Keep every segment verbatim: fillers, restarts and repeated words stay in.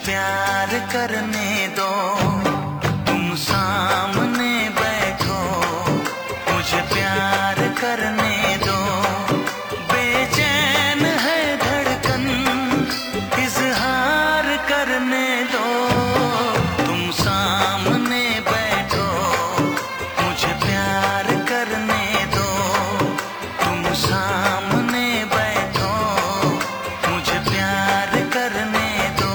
प्यार करने दो, तुम सामने बैठो, मुझे प्यार करने दो। बेचैन है धड़कन, इजहार करने दो, तुम सामने बैठो, मुझे प्यार करने दो, तुम सामने बैठो, मुझे प्यार करने दो।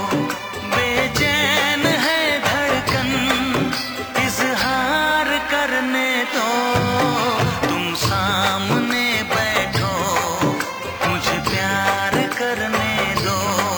बेचैन है धड़कन, इजहार करने दो, तुम सामने बैठो, मुझे प्यार करने दो।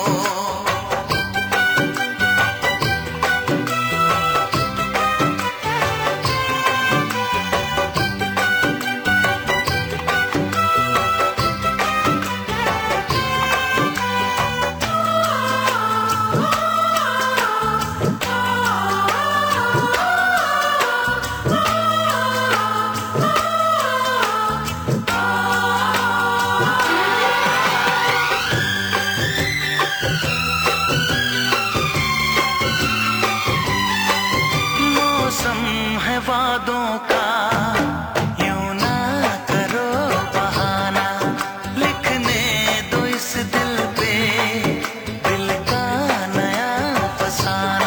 मौसम है वादों का, यूं ना करो बहाना, लिखने दो इस दिल पे दिल का नया फसाना।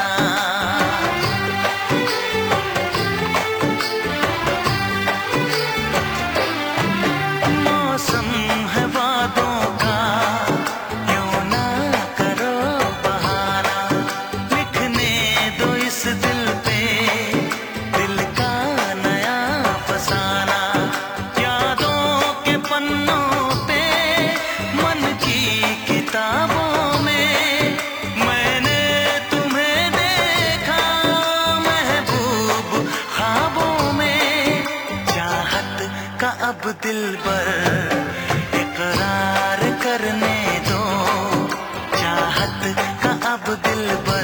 मौसम है वादों का, यूं ना करो बहाना, लिखने दो इस दिल पे दिल का नया फसाना। यादों के पन्नों पे, मन की किताबों में, मैंने तुम्हें देखा महबूब ख्वाबों में। चाहत का अब दिल पर इकरार करने दो, चाहत का अब दिल पर